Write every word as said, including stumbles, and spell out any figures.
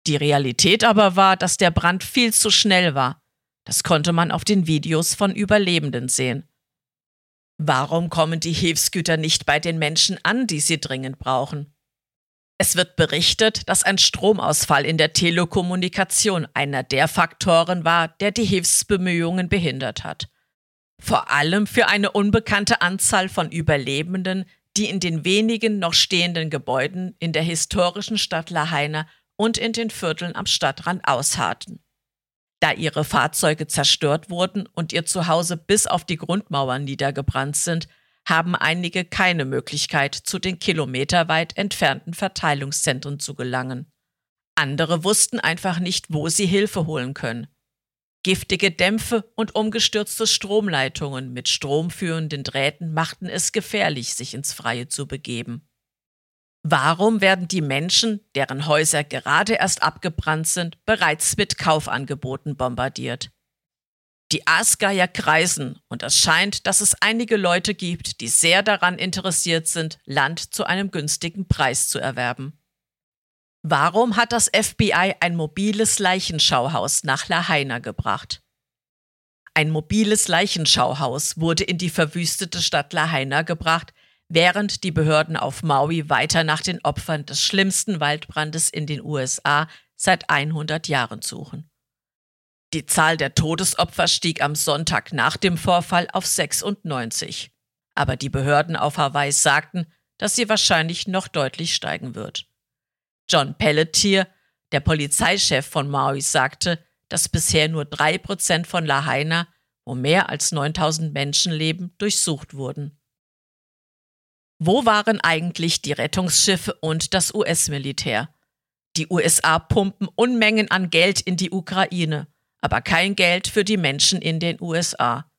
Die Realität aber war, dass der Brand viel zu schnell war. Das konnte man auf den Videos von Überlebenden sehen. Warum kommen die Hilfsgüter nicht bei den Menschen an, die sie dringend brauchen? Es wird berichtet, dass ein Stromausfall in der Telekommunikation einer der Faktoren war, der die Hilfsbemühungen behindert hat. Vor allem für eine unbekannte Anzahl von Überlebenden, die in den wenigen noch stehenden Gebäuden in der historischen Stadt Lahaina und in den Vierteln am Stadtrand ausharrten. Da ihre Fahrzeuge zerstört wurden und ihr Zuhause bis auf die Grundmauern niedergebrannt sind, haben einige keine Möglichkeit, zu den kilometerweit entfernten Verteilungszentren zu gelangen. Andere wussten einfach nicht, wo sie Hilfe holen können. Giftige Dämpfe und umgestürzte Stromleitungen mit stromführenden Drähten machten es gefährlich, sich ins Freie zu begeben. Warum werden die Menschen, deren Häuser gerade erst abgebrannt sind, bereits mit Kaufangeboten bombardiert? Die Aasgeier kreisen und es scheint, dass es einige Leute gibt, die sehr daran interessiert sind, Land zu einem günstigen Preis zu erwerben. Warum hat das F B I ein mobiles Leichenschauhaus nach Lahaina gebracht? Ein mobiles Leichenschauhaus wurde in die verwüstete Stadt Lahaina gebracht, während die Behörden auf Maui weiter nach den Opfern des schlimmsten Waldbrandes in den U S A seit hundert Jahren suchen. Die Zahl der Todesopfer stieg am Sonntag nach dem Vorfall auf sechsundneunzig. Aber die Behörden auf Hawaii sagten, dass sie wahrscheinlich noch deutlich steigen wird. John Pelletier, der Polizeichef von Maui, sagte, dass bisher nur drei Prozent von Lahaina, wo mehr als neuntausend Menschen leben, durchsucht wurden. Wo waren eigentlich die Rettungsschiffe und das U S-Militär? Die U S A pumpen Unmengen an Geld in die Ukraine, aber kein Geld für die Menschen in den U S A.